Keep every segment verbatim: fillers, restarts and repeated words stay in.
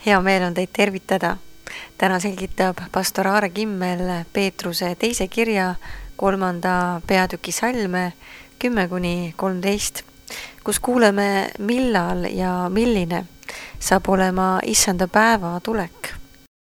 Hea meel on teid tervitada. Täna selgitab pastor Aare Kimmel Peetruse teise kirja kolmanda peatüki salme kümme kuni kolmteist, kus kuuleme, millal ja milline saab olema issanda päeva tulek.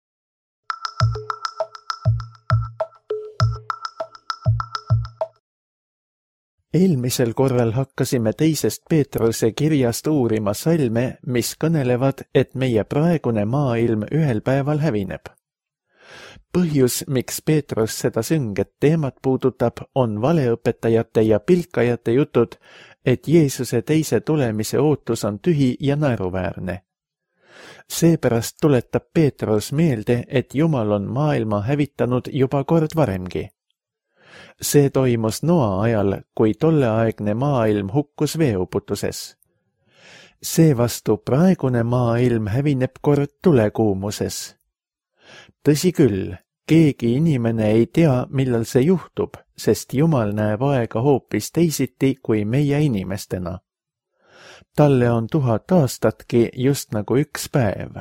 Eelmisel korral hakkasime teisest Peetruse kirjast uurima salme, mis kõnelevad, et meie praegune maailm ühel päeval hävineb. Põhjus, miks Peetrus seda sünget teemat puudutab, on valeõpetajate ja pilkajate jutud, et Jeesuse teise tulemise ootus on tühi ja naeruväärne. Seepärast tuletab Peetrus meelde, et Jumal on maailma hävitanud juba kord varemgi. See toimus Noa ajal, kui tolleaegne maailm hukkus veeuputuses. Seevastu praegune maailm hävineb kord tulekuumuses. Tõsi küll, keegi inimene ei tea, millal see juhtub, sest Jumal näeb aega hoopis teisiti kui meie inimestena. Talle on tuhat aastatki just nagu üks päev.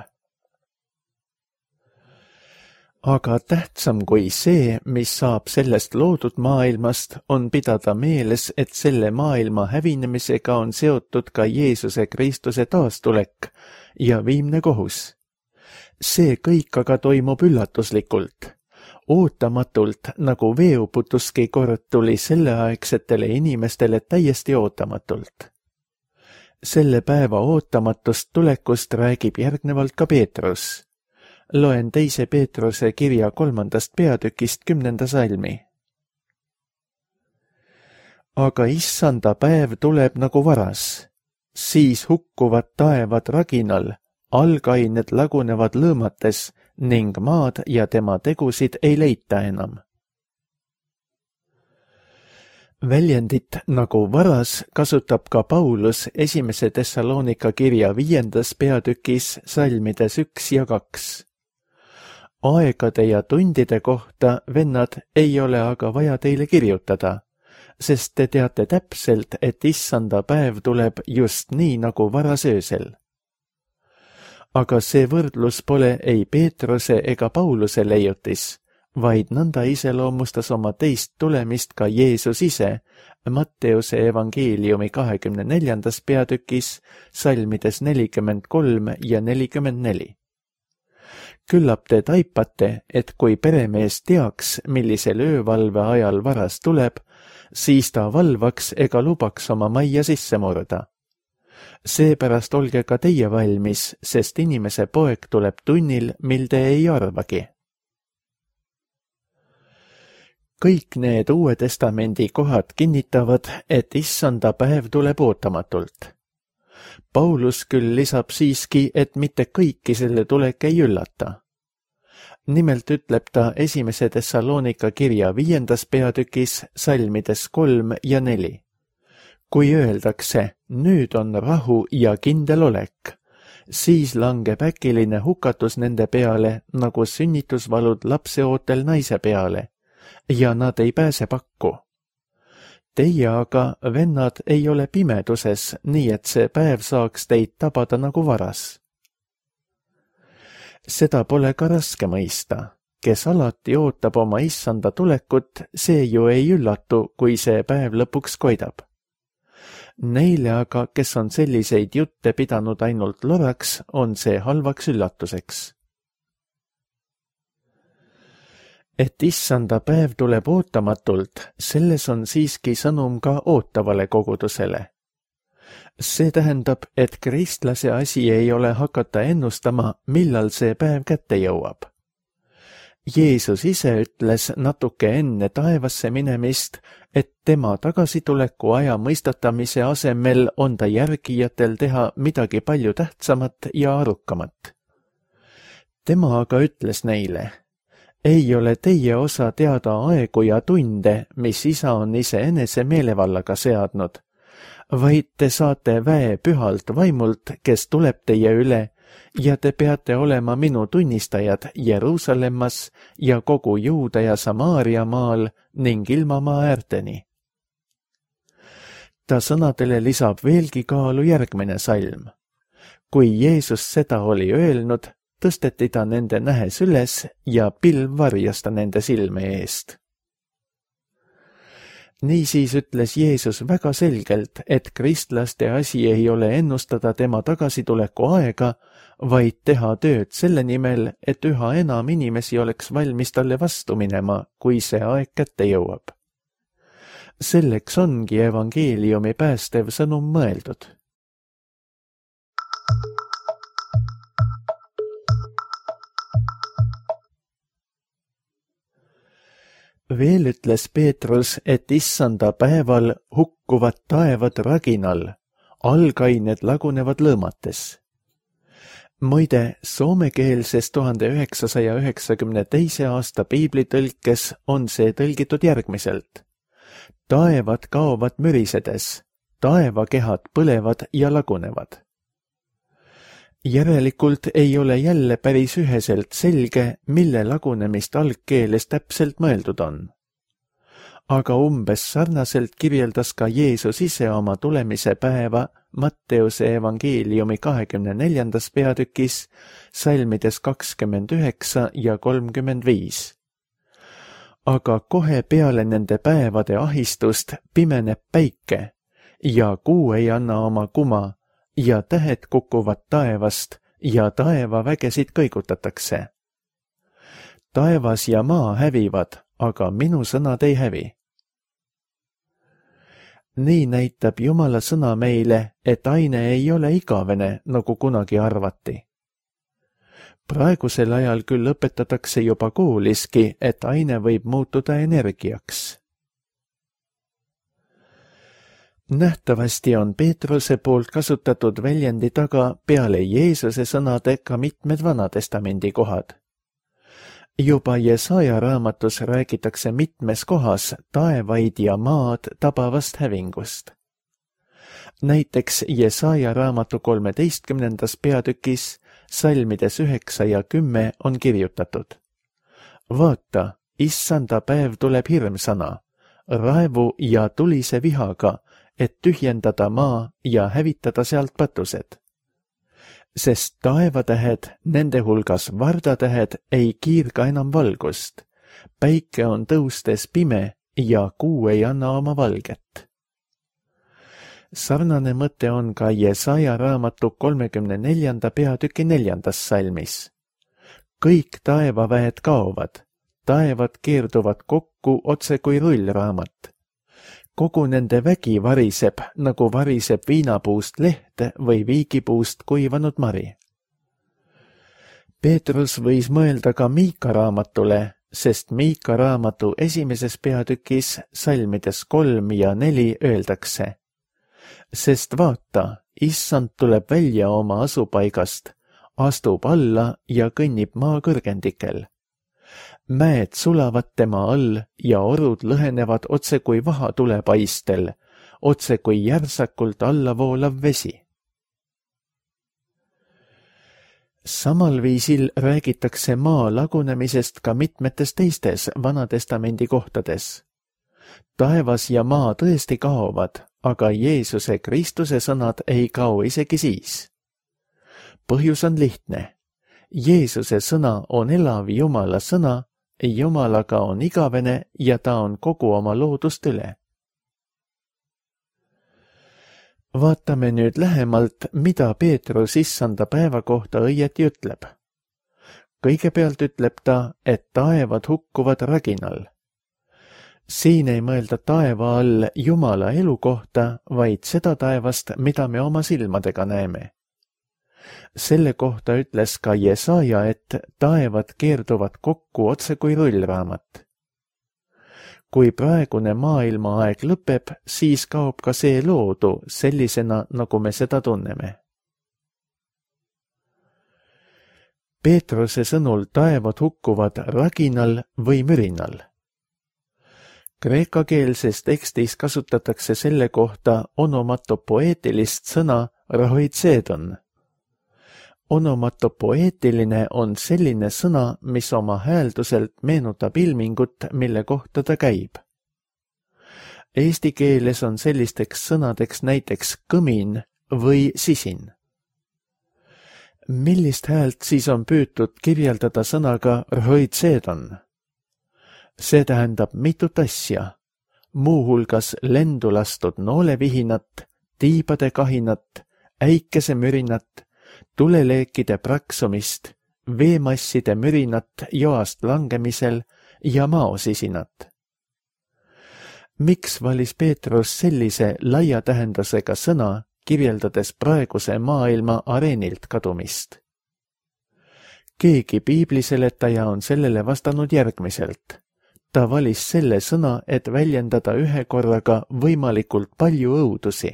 Aga tähtsam kui see, mis saab sellest loodud maailmast, on pidada meeles, et selle maailma hävinemisega on seotud ka Jeesuse Kristuse taastulek ja viimne kohus. See kõik aga toimub üllatuslikult, ootamatult, nagu veeuputuski kord tuli selleaegsetele inimestele täiesti ootamatult. Selle päeva ootamatust tulekust räägib järgnevalt ka Peetrus. Loen teise Peetruse kirja kolmandast peatükist kümnenda salmi. Aga issanda päev tuleb nagu varas, siis hukkuvad taevad raginal, algained lagunevad lõõmates ning maad ja tema tegusid ei leita enam. Väljendit nagu varas kasutab ka Paulus esimese Thessalonika kirja viiendas peatükis salmides üks ja kaks. Aegade ja tundide kohta, vennad, ei ole aga vaja teile kirjutada, sest te teate täpselt, et issanda päev tuleb just nii nagu varasöösel. Aga see võrdlus pole ei Peetruse ega Pauluse leiutis, vaid nõnda iseloomustas oma teist tulemist ka Jeesus ise Matteuse evangeeliumi kahekümne neljandas peatükis salmides nelikümmend kolm ja nelikümmend neli. Küllap te taipate, et kui peremees teaks, millisel öövalve ajal varas tuleb, siis ta valvaks ega lubaks oma majja sisse murda. Seepärast olge ka teie valmis, sest inimese poeg tuleb tunnil, mil te ei arvagi. Kõik need Uue Testamendi kohad kinnitavad, et issanda päev tuleb ootamatult. Paulus küll lisab siiski, et mitte kõiki selle tulek ei üllata. Nimelt ütleb ta esimese Thessalonika kirja viiendas peatükis salmides kolm ja neli. Kui öeldakse, nüüd on rahu ja kindel olek, siis langeb äkiline hukatus nende peale, nagu sünnitusvalud lapseootel naise peale, ja nad ei pääse pakku. Teie aga, vennad, ei ole pimeduses, nii et see päev saaks teid tabada nagu varas. Seda pole ka raske mõista. Kes alati ootab oma issanda tulekut, see ju ei üllatu, kui see päev lõpuks koidab. Neile aga, kes on selliseid jutte pidanud ainult loraks, on see halvaks üllatuseks. Et issanda päev tuleb ootamatult, selles on siiski sõnum ka ootavale kogudusele. See tähendab, et kristlase asi ei ole hakata ennustama, millal see päev kätte jõuab. Jeesus ise ütles natuke enne taevasse minemist, et tema tagasituleku aja mõistatamise asemel on ta järgijatel teha midagi palju tähtsamat ja arukamat. Tema aga ütles neile, ei ole teie osa teada aegu ja tunde, mis isa on iseenese meelevallaga seadnud, vaid te saate väe pühalt vaimult, kes tuleb teie üle, ja te peate olema minu tunnistajad Jeruusalemmas ja kogu Juuda ja Samaaria maal ning ilmamaa äärteni. Ta sõnadele lisab veelgi kaalu järgmine salm. Kui Jeesus seda oli öelnud, tõsteti ta nende nähes üles ja pilv varjas ta nende silme eest. Niisiis ütles Jeesus väga selgelt, et kristlaste asi ei ole ennustada tema tagasituleku aega, vaid teha tööd selle nimel, et üha enam inimesi oleks valmis talle vastu minema, kui see aeg kätte jõuab. Selleks ongi evangeeliumi päästev sõnum mõeldud. Veel ütles Peetrus, et issanda päeval hukkuvad taevad raginal, algained lagunevad lõõmates. Muide, soomekeelses tuhande üheksasaja üheksakümne teise aasta piiblitõlkes on see tõlgitud järgmiselt. Taevad kaovad mürisedes, taevakehad põlevad ja lagunevad. Järelikult ei ole jälle päris üheselt selge, mille lagunemist algkeeles täpselt mõeldud on. Aga umbes sarnaselt kirjeldas ka Jeesus ise oma tulemise päeva Matteuse evangeeliumi kahekümne neljandas peatükis, salmides kakskümmend üheksa ja kolmkümmend viis. Aga kohe peale nende päevade ahistust pimeneb päike ja kuu ei anna oma kuma, ja tähed kukuvad taevast ja taevavägesid kõigutatakse. Taevas ja maa hävivad, aga minu sõnad ei hävi. Nii näitab Jumala sõna meile, et aine ei ole igavene, nagu kunagi arvati. Praegusel ajal küll õpetatakse juba kooliski, et aine võib muutuda energiaks. Nähtavasti on Peetruse poolt kasutatud väljendi taga peale Jeesuse sõnade ka mitmed Vanatestamendi kohad. Juba Jesaja raamatus räägitakse mitmes kohas taevaid ja maad tabavast hävingust. Näiteks Jesaja raamatu kolmeteistkümnendas peatükis, salmides üheksa ja kümme on kirjutatud. Vaata, issanda päev tuleb hirmsana, raevu ja tulise vihaga, et tühjendada maa ja hävitada sealt patused. Sest taevatähed, nende hulgas vardatähed, ei kiirga enam valgust. Päike on tõustes pime ja kuu ei anna oma valget. Sarnane mõte on ka Jesaja raamatu kolmekümne neljanda peatüki neljandas salmis. Kõik taevaväed kaovad, taevad keerduvad kokku otse kui rullraamat. Kogu nende vägi variseb, nagu variseb viinapuust leht või viigipuust kuivanud mari. Peetrus võis mõelda ka Miika raamatule, sest Miika raamatu esimeses peatükis salmides kolm ja neli öeldakse. Sest vaata, issand tuleb välja oma asupaigast, astub alla ja kõnnib maa kõrgendikel. Mäed sulavad tema all ja orud lõhenevad otse kui vahatulepaistel, otse kui järsakult alla voolav vesi. Samal viisil räägitakse maa lagunemisest ka mitmetes teistes Vanatestamendi kohtades. Taevas ja maa tõesti kaovad, aga Jeesuse Kristuse sõnad ei kao isegi siis. Põhjus on lihtne. Jeesuse sõna on elav Jumala sõna, Jumalaga on igavene ja ta on kogu oma loodust üle. Vaatame nüüd lähemalt, mida Peetrus issanda päeva kohta õieti ütleb. Kõigepealt ütleb ta, et taevad hukkuvad raginal. Siin ei mõelda taeva all Jumala elu kohta, vaid seda taevast, mida me oma silmadega näeme. Selle kohta ütles ka Jesaja, et taevad keerduvad kokku otse kui rullraamat. Kui praegune maailmaaeg lõpeb, siis kaob ka see loodu sellisena, nagu me seda tunneme. Peetruse sõnul taevad hukkuvad raginal või mürinal. Kreekakeelses tekstis kasutatakse selle kohta onomatopoeetilist sõna rahoitseedon. Onomatopoeetiline on selline sõna, mis oma häälduselt meenutab ilmingut, mille kohta ta käib. Eesti keeles on sellisteks sõnadeks näiteks kõmin või sisin. Millist häält siis on püütud kirjeldada sõnaga rhoitsedon? See tähendab mitut asja, muuhulgas lendu lastud noolevihinat, tiibade kahinat, äikesemürinat, tuleleekide praksumist, veemasside mürinat joast langemisel ja maosisinat. Miks valis Peetrus sellise laia tähendusega sõna, kirjeldades praeguse maailma areenilt kadumist? Keegi piibliseletaja on sellele vastanud järgmiselt. Ta valis selle sõna, et väljendada ühe korraga võimalikult palju õudusi.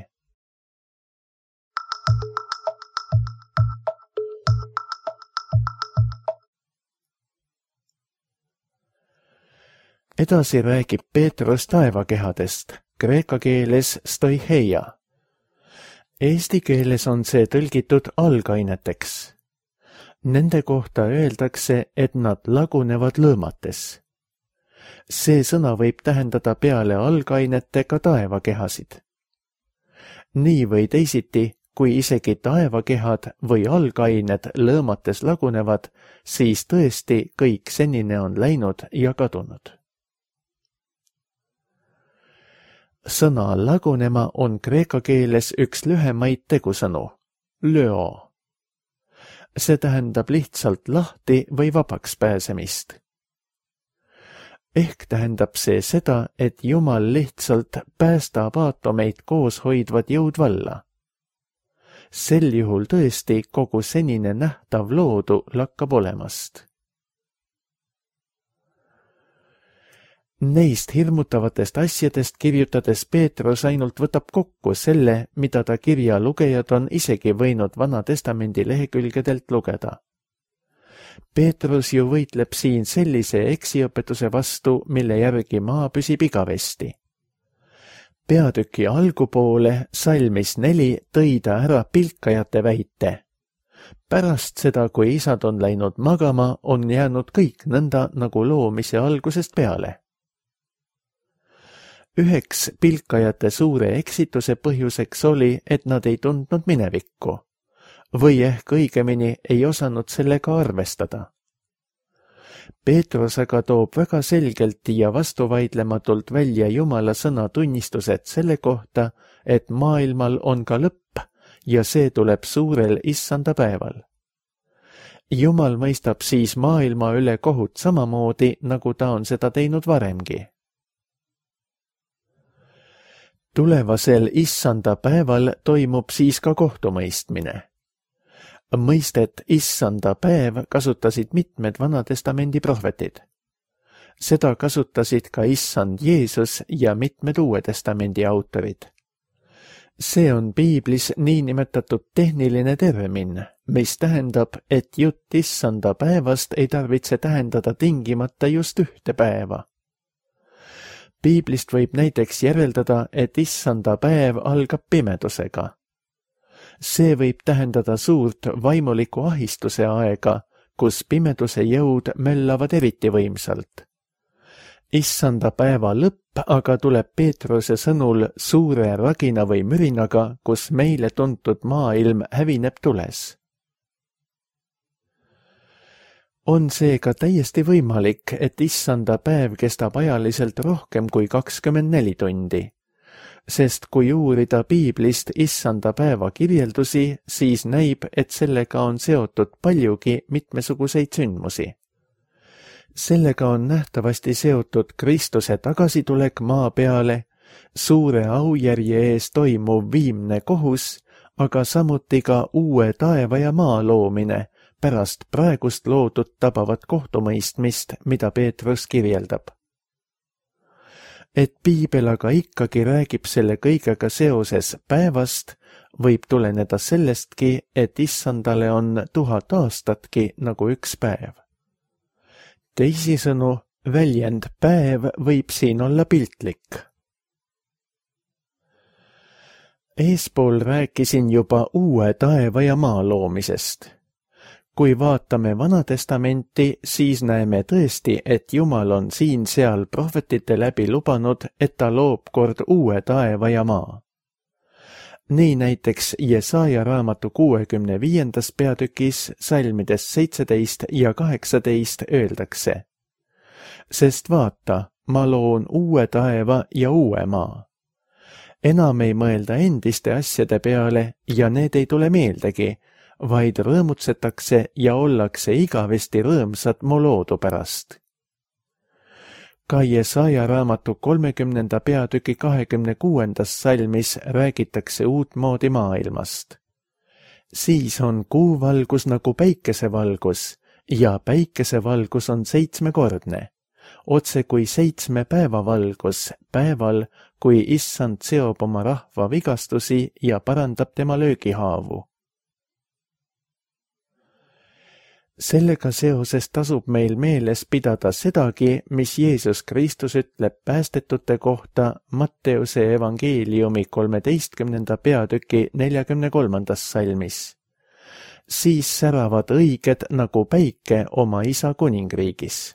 Edasi räägib Peetrus taevakehadest, kreeka keeles stoicheia. Eesti keeles on see tõlgitud algaineteks. Nende kohta öeldakse, et nad lagunevad lõõmates. See sõna võib tähendada peale algainete ka taevakehasid. Nii või teisiti, kui isegi taevakehad või algained lõõmates lagunevad, siis tõesti kõik senine on läinud ja kadunud. Sõna lagunema on kreeka keeles üks lühemaid tegusõnu, löo. See tähendab lihtsalt lahti või vabaks pääsemist. Ehk tähendab see seda, et Jumal lihtsalt päästab aatomeid koos hoidvad jõud valla. Sel juhul tõesti kogu senine nähtav loodu lakkab olemast. Neist hirmutavatest asjadest kirjutades Peetrus ainult võtab kokku selle, mida ta kirja lugejad on isegi võinud Vana Testamendi lehekülgedelt lugeda. Peetrus ju võitleb siin sellise eksiõpetuse vastu, mille järgi maa püsib igavesti. Peatüki algupoole salmis neli tõi ta ära pilkajate väite. Pärast seda, kui isad on läinud magama, on jäänud kõik nõnda nagu loomise algusest peale. Üheks pilkajate suure eksituse põhjuseks oli, et nad ei tundnud minevikku. Või ehk õigemini ei osanud sellega arvestada. Peetrus aga toob väga selgelt ja vastuvaidlematult välja Jumala sõna tunnistused selle kohta, et maailmal on ka lõpp ja see tuleb suurel issanda päeval. Jumal mõistab siis maailma üle kohut samamoodi, nagu ta on seda teinud varemgi. Tulevasel issanda päeval toimub siis ka kohtumõistmine. Mõistet issanda päev kasutasid mitmed Vana Testamendi prohvetid. Seda kasutasid ka issand Jeesus ja mitmed Uue Testamendi autorid. See on piiblis niinimetatud tehniline termin, mis tähendab, et jutt issanda päevast ei tarvitse tähendada tingimata just ühte päeva. Piiblist võib näiteks järeldada, et issanda päev algab pimedusega. See võib tähendada suurt vaimuliku ahistuse aega, kus pimeduse jõud möllavad eriti võimsalt. Issanda päeva lõpp aga tuleb Peetruse sõnul suure ragina või mürinaga, kus meile tuntud maailm hävineb tules. On seega täiesti võimalik, et issanda päev kestab ajaliselt rohkem kui kakskümmend neli tundi. Sest kui uurida piiblist issanda päeva kirjeldusi, siis näib, et sellega on seotud paljugi mitmesuguseid sündmusi. Sellega on nähtavasti seotud Kristuse tagasitulek maa peale, suure aujärje ees toimuv viimne kohus, aga samuti ka uue taeva ja maa loomine pärast praegust loodud tabavat kohtumõistmist, mida Peetrus kirjeldab. Et piibel aga ikkagi räägib selle kõigega seoses päevast, võib tuleneda sellestki, et issandale on tuhat aastatki nagu üks päev. Teisisõnu, väljend päev võib siin olla piltlik. Eespool rääkisin juba uue taeva ja maa loomisest. Kui vaatame Vana Testamenti, siis näeme tõesti, et Jumal on siin-seal prohvetite läbi lubanud, et ta loob kord uue taeva ja maa. nii näiteks Jesaja raamatu kuuekümne viiendas peatükis salmides seitseteist ja kaheksateist öeldakse: sest vaata, ma loon uue taeva ja uue maa. Enam ei mõelda endiste asjade peale ja need ei tule meeldegi, vaid rõõmutsetakse ja ollakse igavesti rõõmsad mu loodu pärast. Ka Jesaja raamatu kolmekümnenda peatüki kahekümne kuuendas salmis räägitakse uutmoodi maailmast. Siis on kuuvalgus nagu päikesevalgus ja päikesevalgus on seitsmekordne, otse kui seitsme päeva valgus päeval, kui issand seob oma rahva vigastusi ja parandab tema löögihaavu. Sellega seoses tasub meil meeles pidada sedagi, mis Jeesus Kristus ütleb päästetute kohta Matteuse evangeeliumi kolmeteistkümnenda peatüki neljakümne kolmandas salmis. Siis säravad õiged nagu päike oma isa kuningriigis.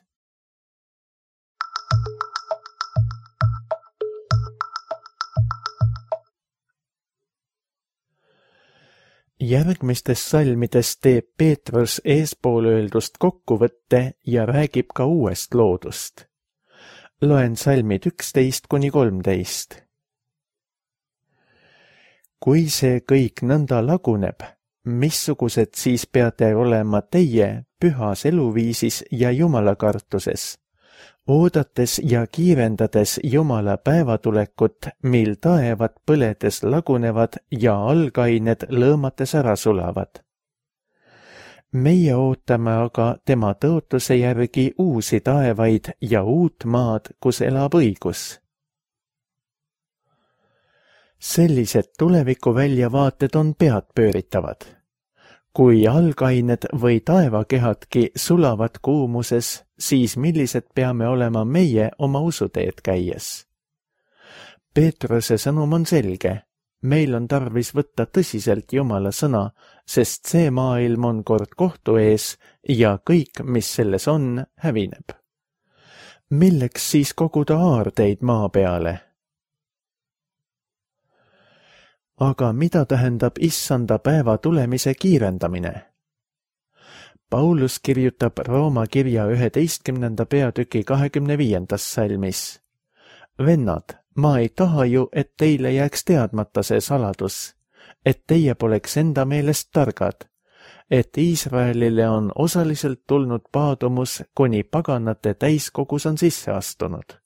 Järgmistes salmides teeb Peetrus eespool öeldust kokkuvõtte ja räägib ka uuest loodust. Loen salmid üksteist kuni kolmteist. Kui see kõik nõnda laguneb, missugused siis peate olema teie pühas eluviisis ja jumalakartuses, oodates ja kiirendades Jumala päevatulekut, mil taevad põledes lagunevad ja algained lõõmates ära sulavad. Meie ootame aga tema tõotuse järgi uusi taevaid ja uut maad, kus elab õigus. Sellised tulevikuväljavaated on peadpööritavad. Kui algained või taevakehadki sulavad kuumuses, siis millised peame olema meie oma usuteed käies? Peetruse sõnum on selge. Meil on tarvis võtta tõsiselt Jumala sõna, sest see maailm on kord kohtu ees ja kõik, mis selles on, hävineb. Milleks siis koguda aardeid maa peale? Aga mida tähendab issanda päeva tulemise kiirendamine? Paulus kirjutab Rooma kirja üheteistkümnenda peatüki kahekümne viiendas salmis. Vennad, ma ei taha ju, et teile jääks teadmata see saladus, et teie poleks enda meelest targad, et Iisraelile on osaliselt tulnud paadumus, kuni paganate täiskogus on sisse astunud.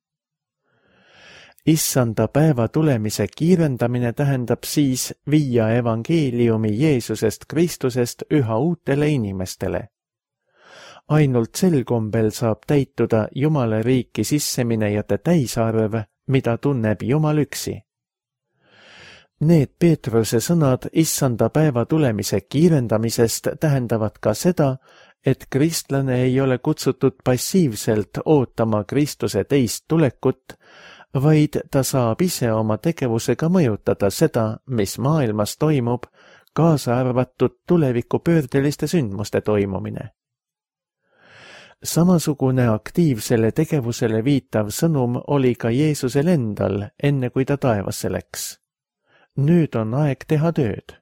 Issanda päeva tulemise kiirendamine tähendab siis viia evangeeliumi Jeesusest Kristusest üha uutele inimestele. Ainult sel kombel saab täituda Jumala riiki sisseminejate täisarv, mida tunneb Jumal üksi. Need Peetruse sõnad issanda päeva tulemise kiirendamisest tähendavad ka seda, et kristlane ei ole kutsutud passiivselt ootama Kristuse teist tulekut, vaid ta saab ise oma tegevusega mõjutada seda, mis maailmas toimub, kaasa arvatud tuleviku pöördeliste sündmuste toimumine. Samasugune aktiivsele tegevusele viitav sõnum oli ka Jeesusel endal, enne kui ta taevasse läks. Nüüd on aeg teha tööd.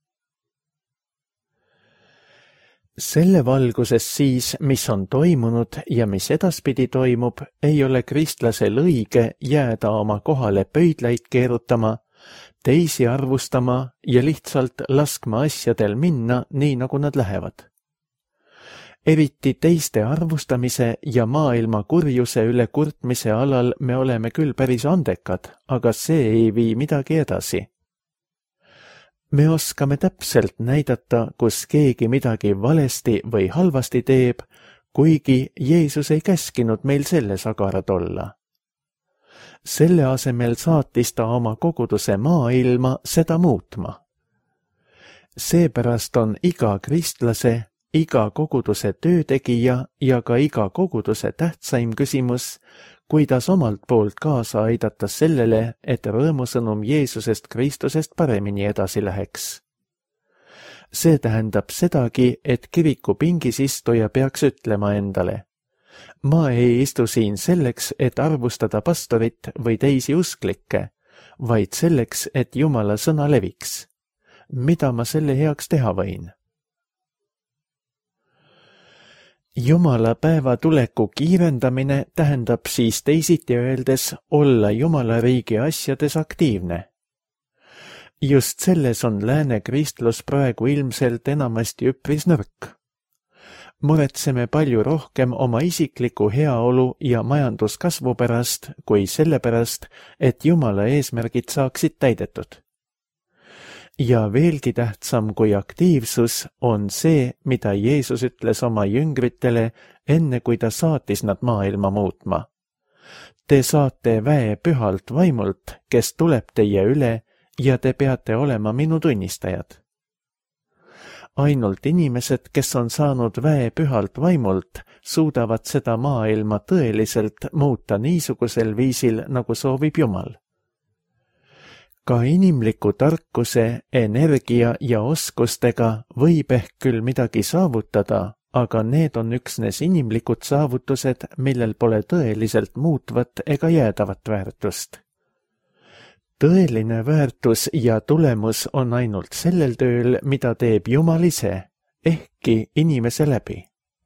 Selle valguses siis, mis on toimunud ja mis edaspidi toimub, ei ole kristlasel õige jääda oma kohale pöidlaid keerutama, teisi arvustama ja lihtsalt laskma asjadel minna nii, nagu nad lähevad. Eriti teiste arvustamise ja maailma kurjuse üle kurtmise alal me oleme küll päris andekad, aga see ei vii midagi edasi. Me oskame täpselt näidata, kus keegi midagi valesti või halvasti teeb, kuigi Jeesus ei käskinud meil selles agarad olla. Selle asemel saatis ta oma koguduse maailma seda muutma. Seepärast on iga kristlase, iga koguduse töötegija ja ka iga koguduse tähtsaim küsimus, kuidas omalt poolt kaasa aidata sellele, et rõõmusõnum Jeesusest Kristusest paremini edasi läheks. See tähendab sedagi, et kiriku pingis istuja peaks ütlema endale: ma ei istu siin selleks, et arvustada pastorit või teisi usklikke, vaid selleks, et Jumala sõna leviks. Mida ma selle heaks teha võin? Jumala päeva tuleku kiirendamine tähendab siis teisiti öeldes olla Jumala riigi asjades aktiivne. Just selles on lääne kristlus praegu ilmselt enamasti üpris nõrk. Muretseme palju rohkem oma isikliku heaolu ja majanduskasvu pärast kui selle pärast, et Jumala eesmärgid saaksid täidetud. Ja veelgi tähtsam kui aktiivsus on see, mida Jeesus ütles oma jüngritele, enne kui ta saatis nad maailma muutma. Te saate väe pühalt vaimult, kes tuleb teie üle, ja te peate olema minu tunnistajad. Ainult inimesed, kes on saanud väe pühalt vaimult, suudavad seda maailma tõeliselt muuta niisugusel viisil, nagu soovib Jumal. Ka inimliku tarkuse, energia ja oskustega võib ehk küll midagi saavutada, aga need on üksnes inimlikud saavutused, millel pole tõeliselt muutvat ega jäädavat väärtust. Tõeline väärtus ja tulemus on ainult sellel tööl, mida teeb Jumal ise, ehkki inimese läbi.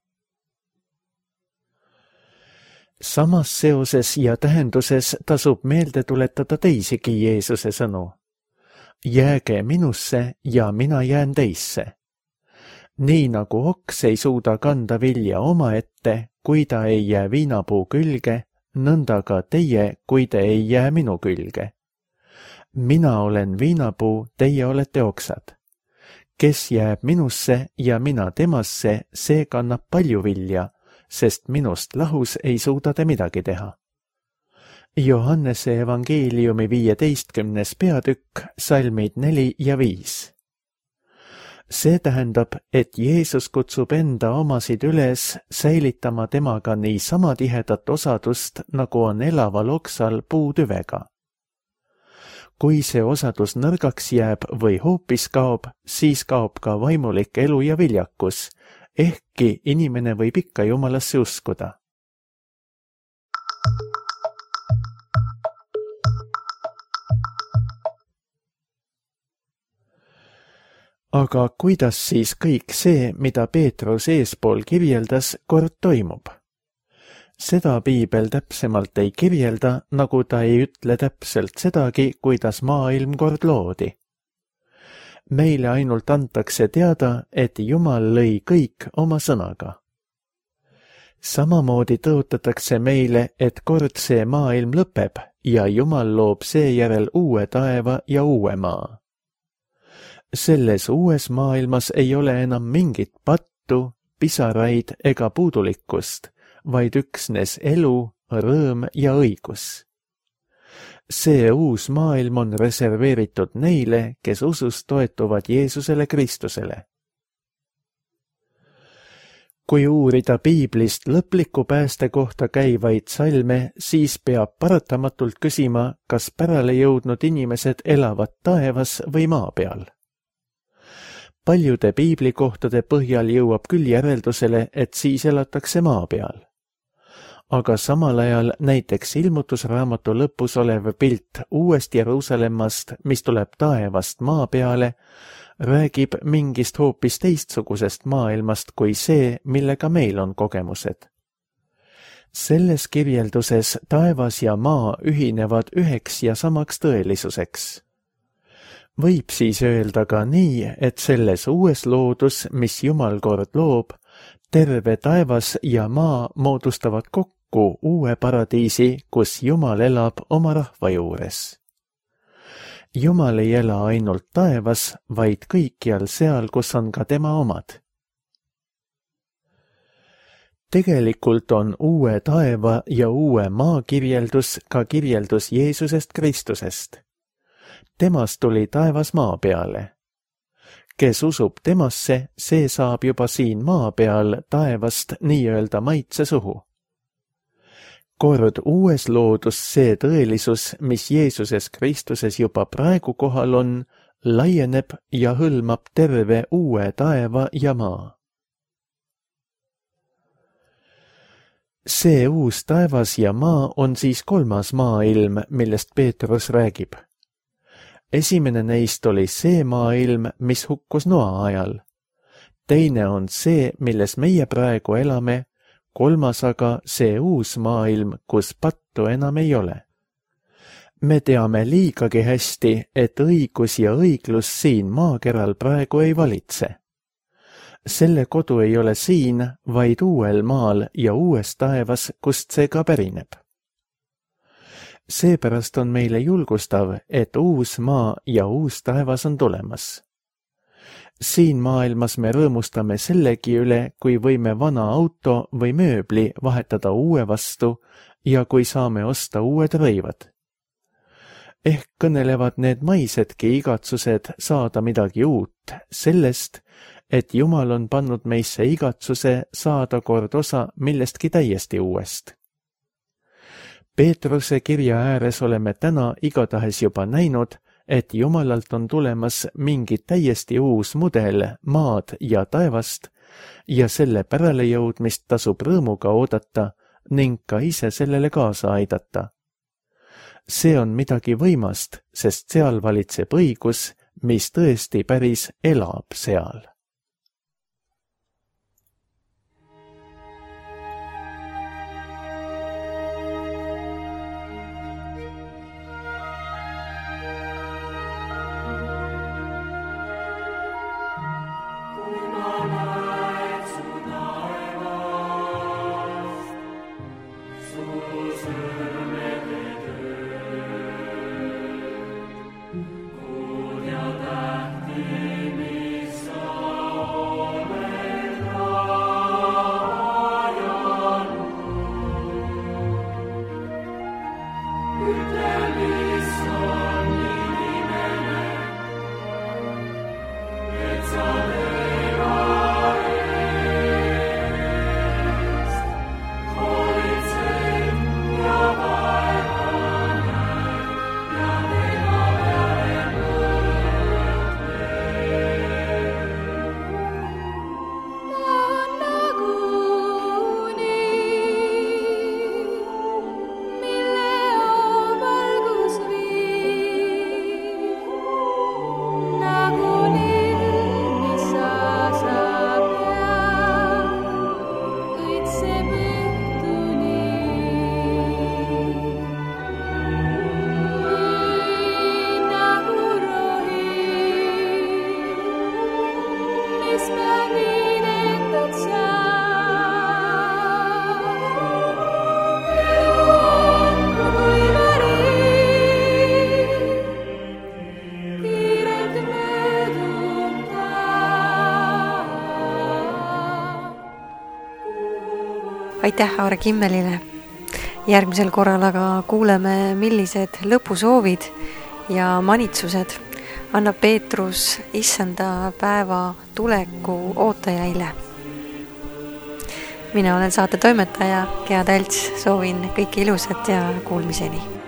Samas seoses ja tähenduses tasub meelde tuletada teisigi Jeesuse sõnu. Jääge minusse ja mina jään teisse. Nii nagu oks ei suuda kanda vilja omaette, kui ta ei jää viinapuu külge, nõnda ka teie, kui te ei jää minu külge. Mina olen viinapuu, teie olete oksad. Kes jääb minusse ja mina temasse, see kannab palju vilja, sest minust lahus ei suuda te midagi teha. Johannese evangeeliumi viieteistkümnes peatükk, salmid neli ja viis. See tähendab, et Jeesus kutsub enda omasid üles säilitama temaga nii sama tihedat osadust, nagu on elaval oksal puutüvega. Kui see osadus nõrgaks jääb või hoopis kaob, siis kaob ka vaimulik elu ja viljakus, ehkki inimene võib ikka Jumalasse uskuda. Aga kuidas siis kõik see, mida Peetrus eespool kirjeldas, kord toimub? Seda piibel täpsemalt ei kirjelda, nagu ta ei ütle täpselt sedagi, kuidas maailm kord loodi. Meile ainult antakse teada, et Jumal lõi kõik oma sõnaga. Samamoodi tõotatakse meile, et kord see maailm lõpeb ja Jumal loob seejärel uue taeva ja uue maa. Selles uues maailmas ei ole enam mingit pattu, pisaraid ega puudulikkust, vaid üksnes elu, rõõm ja õigus. See uus maailm on reserveeritud neile, kes usus toetuvad Jeesusele Kristusele. Kui uurida piiblist lõpliku pääste kohta käivaid salme, siis peab paratamatult küsima, kas pärale jõudnud inimesed elavad taevas või maa peal. Paljude piiblikohtade põhjal jõuab küll järeldusele, et siis elatakse maa peal. Aga samal ajal näiteks ilmutusraamatu lõpus olev pilt uuest Jeruusalemmast, mis tuleb taevast maa peale, räägib mingist hoopis teistsugusest maailmast kui see, millega meil on kogemused. Selles kirjelduses taevas ja maa ühinevad üheks ja samaks tõelisuseks. Võib siis öelda ka nii, et selles uues loodus, mis Jumal kord loob, terve taevas ja maa moodustavad kokku uue paradiisi, kus Jumal elab oma rahva juures. Jumal ei ela ainult taevas, vaid kõikjal seal, kus on ka tema omad. Tegelikult on uue taeva ja uue maa kirjeldus ka kirjeldus Jeesusest Kristusest. Temast tuli taevas maa peale. Kes usub temasse, see saab juba siin maa peal taevast nii-öelda maitse suhu. Kord uues loodus see tõelisus, mis Jeesuses Kristuses juba praegu kohal on, laieneb ja hõlmab terve uue taeva ja maa. See uus taevas ja maa on siis kolmas maailm, millest Peetrus räägib. Esimene neist oli see maailm, mis hukkus Noa ajal. Teine on see, milles meie praegu elame, kolmas aga see uus maailm, kus pattu enam ei ole. Me teame liigagi hästi, et õigus ja õiglus siin maakeral praegu ei valitse. Selle kodu ei ole siin, vaid uuel maal ja uues taevas, kust see ka pärineb. Seepärast on meile julgustav, et uus maa ja uus taevas on tulemas. Siin maailmas me rõõmustame sellegi üle, kui võime vana auto või mööbli vahetada uue vastu ja kui saame osta uued rõivad. Ehk kõnelevad need maisedki igatsused saada midagi uut sellest, et Jumal on pannud meisse igatsuse saada kord osa millestki täiesti uuest. Peetruse kirja ääres oleme täna igatahes juba näinud, et Jumalalt on tulemas mingi täiesti uus mudel maad ja taevast ja selle päralejõudmist tasub rõõmuga oodata ning ka ise sellele kaasa aidata. See on midagi võimast, sest seal valitseb õigus, mis tõesti päris elab seal. Aitäh Aare Kimmelile. Järgmisel korral aga kuuleme, millised lõpusoovid ja manitsused annab Peetrus issanda päeva tuleku ootajaile. Mina olen saate toimetaja Gea Talts, soovin kõike ilusat ja kuulmiseni.